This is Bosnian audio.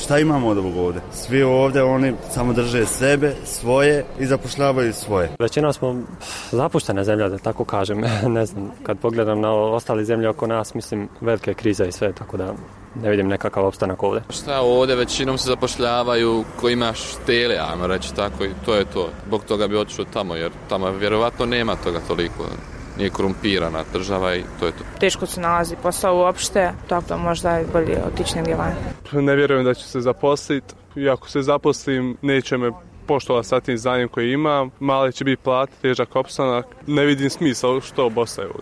Šta imamo od ovog ovdje? Svi ovdje oni samo drže sebe, svoje i zapošljavaju svoje. Većina smo zapuštena zemlja, da tako kažem. Ne znam, kad pogledam na ostale zemlje oko nas, mislim velike krize i sve, tako da ne vidim nekakav opstanak ovdje. Šta ovdje, većinom se zapošljavaju ko ima štele, ajmo reći tako, i to je to. Zbog toga bi otišao tamo, jer tamo vjerovatno nema toga toliko. Nije korumpirana država i to je to. Teško se nalazi posao uopšte, tako da možda je bolje otići negdje van. Ne vjerujem da ću se zaposliti. I ako se zaposlim, neće me poštovati sa tim znanjem koje imam. Male će biti plat, težak opstanak. Ne vidim smisla što obostaju.